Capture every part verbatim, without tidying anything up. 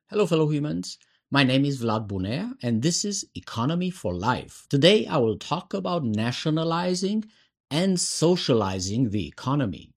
Hello, fellow humans. My name is Vlad Bunea, and this is Economy for Life. Today, I will talk about nationalizing and socializing the economy.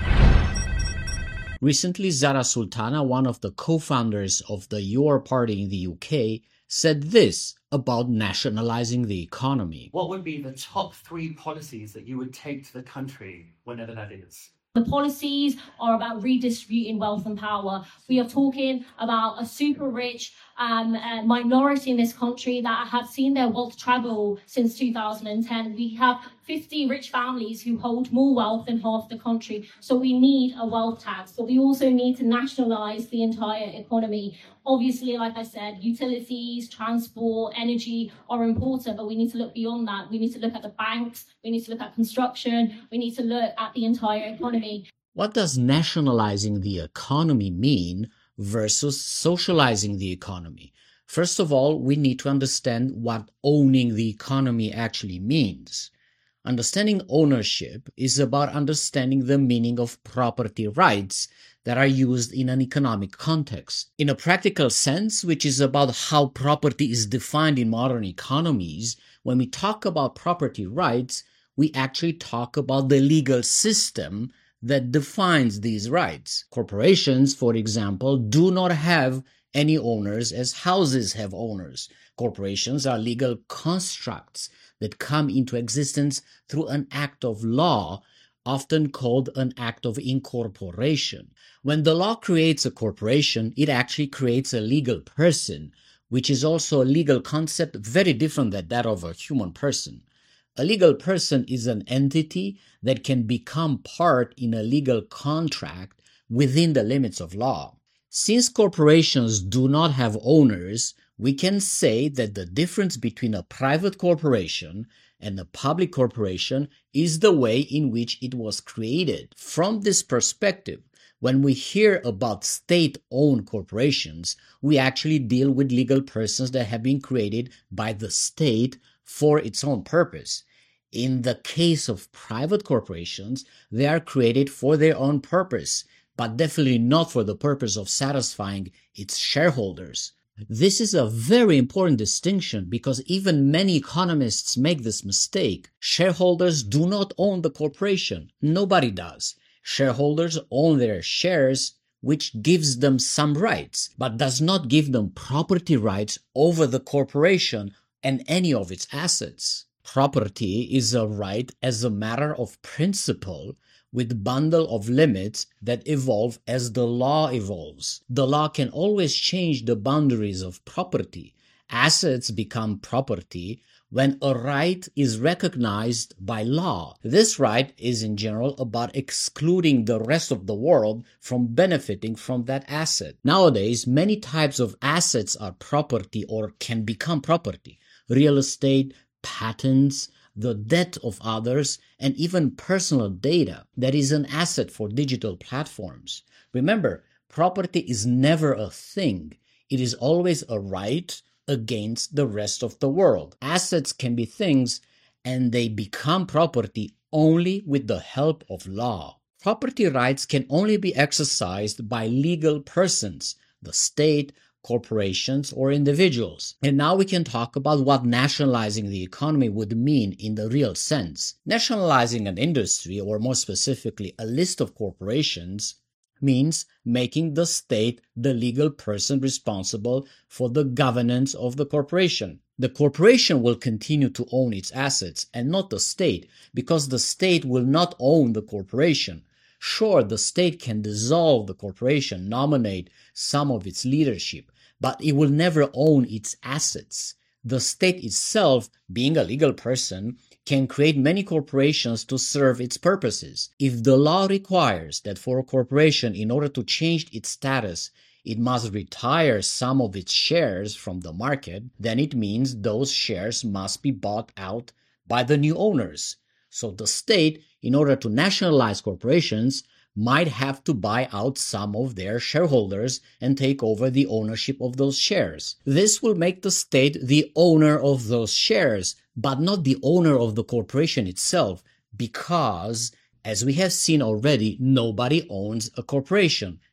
Recently, Zara Sultana, one of the co-founders of the Your Party in the U K, said this about nationalizing the economy. What would be the top three policies that you would take to the country, whenever that is? The policies are about redistributing wealth and power. We are talking about a super rich um, uh, minority in this country that have seen their wealth travel since two thousand ten. We have fifty rich families who hold more wealth than half the country. So we need a wealth tax, but we also need to nationalize the entire economy. Obviously, like I said, utilities, transport, energy are important, but we need to look beyond that. We need to look at the banks, we need to look at construction, we need to look at the entire economy. What does nationalizing the economy mean versus socializing the economy? First of all, we need to understand what owning the economy actually means. Understanding ownership is about understanding the meaning of property rights that are used in an economic context. In a practical sense, which is about how property is defined in modern economies, when we talk about property rights, we actually talk about the legal system that defines these rights. Corporations, for example, do not have any owners as houses have owners. Corporations are legal constructs that come into existence through an act of law, often called an act of incorporation. When the law creates a corporation, it actually creates a legal person, which is also a legal concept very different than that of a human person. A legal person is an entity that can become part in a legal contract within the limits of law. Since corporations do not have owners, we can say that the difference between a private corporation and a public corporation is the way in which it was created. From this perspective, when we hear about state-owned corporations, we actually deal with legal persons that have been created by the state for its own purpose. In the case of private corporations, they are created for their own purpose, but definitely not for the purpose of satisfying its shareholders. This is a very important distinction because even many economists make this mistake. Shareholders do not own the corporation. Nobody does. Shareholders own their shares, which gives them some rights, but does not give them property rights over the corporation and any of its assets. Property is a right as a matter of principle, with bundle of limits that evolve as the law evolves. The law can always change the boundaries of property. Assets become property when a right is recognized by law. This right is in general about excluding the rest of the world from benefiting from that asset. Nowadays, many types of assets are property or can become property. Real estate, patents, the debt of others, and even personal data that is an asset for digital platforms. Remember, property is never a thing. It is always a right against the rest of the world. Assets can be things, and they become property only with the help of law. Property rights can only be exercised by legal persons, the state, corporations, or individuals. And now we can talk about what nationalizing the economy would mean in the real sense. Nationalizing an industry, or more specifically a list of corporations, means making the state the legal person responsible for the governance of the corporation. The corporation will continue to own its assets and not the state, because the state will not own the corporation. Sure, the state can dissolve the corporation, nominate some of its leadership, but it will never own its assets. The state itself, being a legal person, can create many corporations to serve its purposes. If the law requires that for a corporation, in order to change its status, it must retire some of its shares from the market, then it means those shares must be bought out by the new owners. So the state, in order to nationalize corporations, might have to buy out some of their shareholders and take over the ownership of those shares. This will make the state the owner of those shares, but not the owner of the corporation itself, because, as we have seen already, nobody owns a corporation.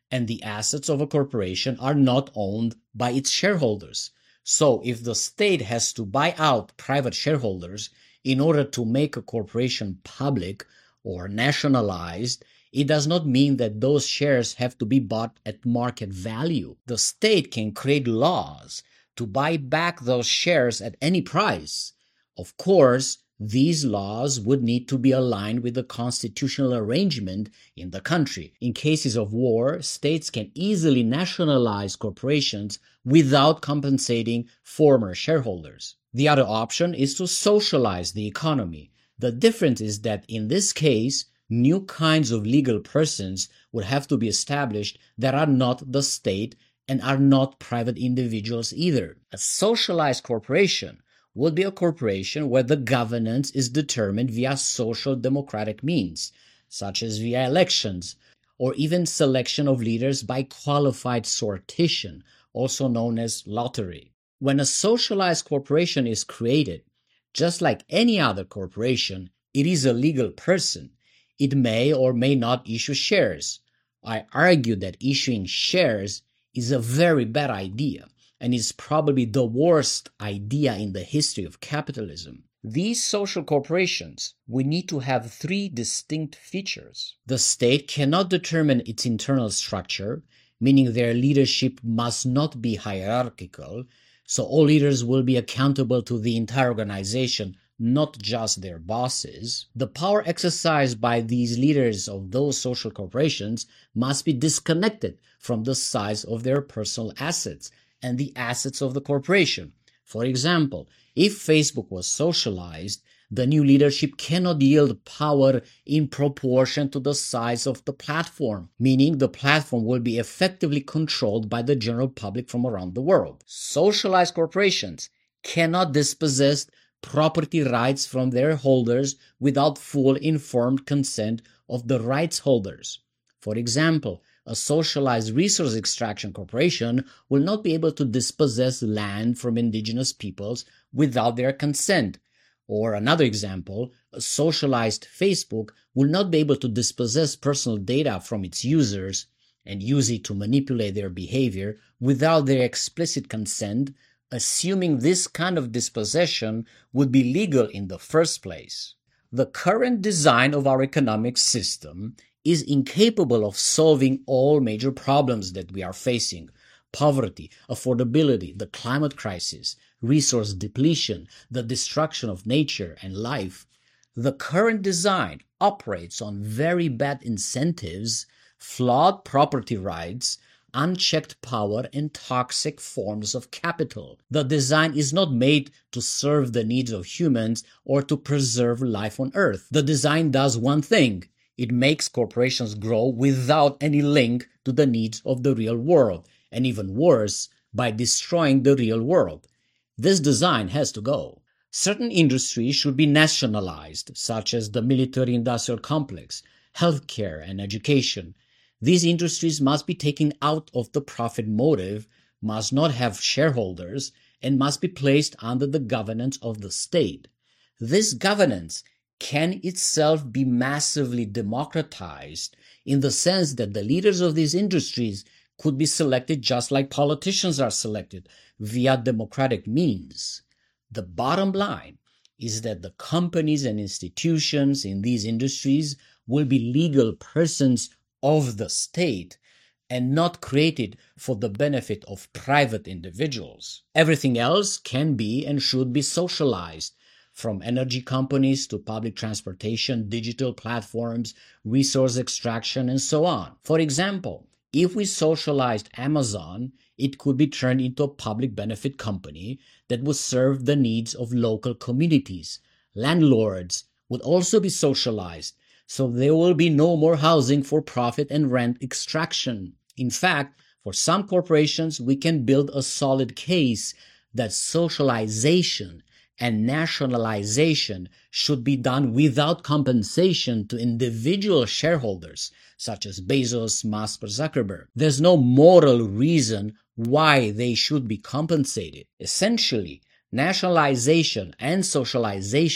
and the assets of a corporation are not owned by its shareholders. So if the state has to buy out private shareholders in order to make a corporation public or nationalized, it does not mean that those shares have to be bought at market value. The state can create laws to buy back those shares at any price. Of course, these laws would need to be aligned with the constitutional arrangement in the country. In cases of war, states can easily nationalize corporations without compensating former shareholders. The other option is to socialize the economy. The difference is that in this case, new kinds of legal persons would have to be established that are not the state and are not private individuals either. A socialized corporation would be a corporation where the governance is determined via social democratic means, such as via elections, or even selection of leaders by qualified sortition, also known as lottery. When a socialized corporation is created, just like any other corporation, it is a legal person. It may or may not issue shares. I argue that issuing shares is a very bad idea, and is probably the worst idea in the history of capitalism. These social corporations will need to have three distinct features. The state cannot determine its internal structure, meaning their leadership must not be hierarchical, so all leaders will be accountable to the entire organization, not just their bosses. The power exercised by these leaders of those social corporations must be disconnected from the size of their personal assets and the assets of the corporation. For example, if Facebook was socialized, the new leadership cannot yield power in proportion to the size of the platform, meaning the platform will be effectively controlled by the general public from around the world. Socialized corporations cannot dispossess property rights from their holders without full informed consent of the rights holders. For example, a socialized resource extraction corporation will not be able to dispossess land from indigenous peoples without their consent. Or another example, a socialized Facebook will not be able to dispossess personal data from its users and use it to manipulate their behavior without their explicit consent, assuming this kind of dispossession would be legal in the first place. The current design of our economic system is incapable of solving all major problems that we are facing: poverty, affordability, the climate crisis, resource depletion, the destruction of nature and life. The current design operates on very bad incentives, flawed property rights, unchecked power, and toxic forms of capital. The design is not made to serve the needs of humans or to preserve life on Earth. The design does one thing: it makes corporations grow without any link to the needs of the real world, and even worse, by destroying the real world. This design has to go. Certain industries should be nationalized, such as the military-industrial complex, healthcare, and education. These industries must be taken out of the profit motive, must not have shareholders, and must be placed under the governance of the state. This governance can itself be massively democratized in the sense that the leaders of these industries could be selected just like politicians are selected via democratic means. The bottom line is that the companies and institutions in these industries will be legal persons of the state and not created for the benefit of private individuals. Everything else can be and should be socialized, from energy companies to public transportation, digital platforms, resource extraction, and so on. For example, if we socialized Amazon, it could be turned into a public benefit company that would serve the needs of local communities. Landlords would also be socialized, so there will be no more housing for profit and rent extraction. In fact, for some corporations, we can build a solid case that socialization and nationalization should be done without compensation to individual shareholders, such as Bezos, Musk, or Zuckerberg. There's no moral reason why they should be compensated. Essentially, nationalization and socialization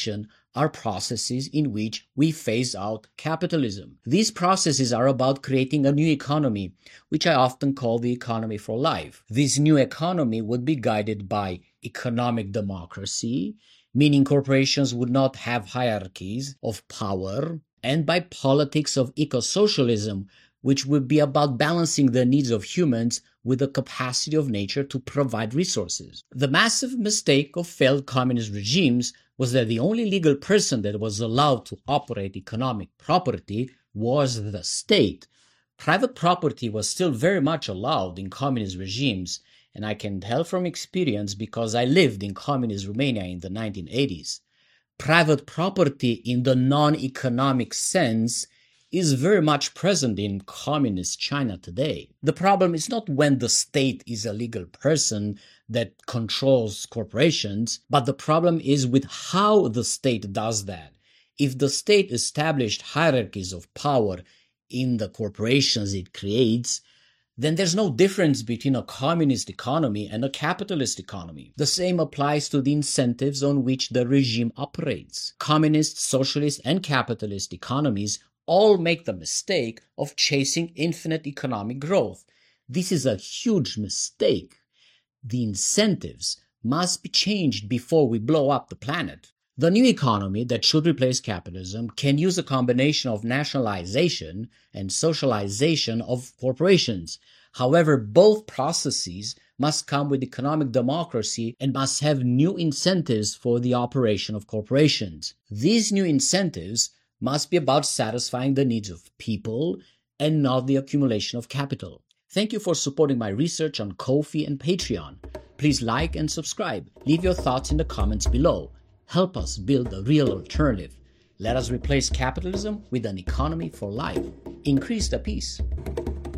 are processes in which we phase out capitalism. These processes are about creating a new economy, which I often call the economy for life. This new economy would be guided by economic democracy, meaning corporations would not have hierarchies of power, and by politics of eco-socialism, which would be about balancing the needs of humans with the capacity of nature to provide resources. The massive mistake of failed communist regimes was that the only legal person that was allowed to operate economic property was the state. Private property was still very much allowed in communist regimes, and I can tell from experience because I lived in communist Romania in the nineteen eighties. Private property in the non-economic sense is very much present in communist China today. The problem is not when the state is a legal person that controls corporations, but the problem is with how the state does that. If the state established hierarchies of power in the corporations it creates, then there's no difference between a communist economy and a capitalist economy. The same applies to the incentives on which the regime operates. Communist, socialist, and capitalist economies all make the mistake of chasing infinite economic growth. This is a huge mistake. The incentives must be changed before we blow up the planet. The new economy that should replace capitalism can use a combination of nationalization and socialization of corporations. However, both processes must come with economic democracy and must have new incentives for the operation of corporations. These new incentives must be about satisfying the needs of people and not the accumulation of capital. Thank you for supporting my research on Ko-fi and Patreon. Please like and subscribe. Leave your thoughts in the comments below. Help us build a real alternative. Let us replace capitalism with an economy for life. Increase the peace.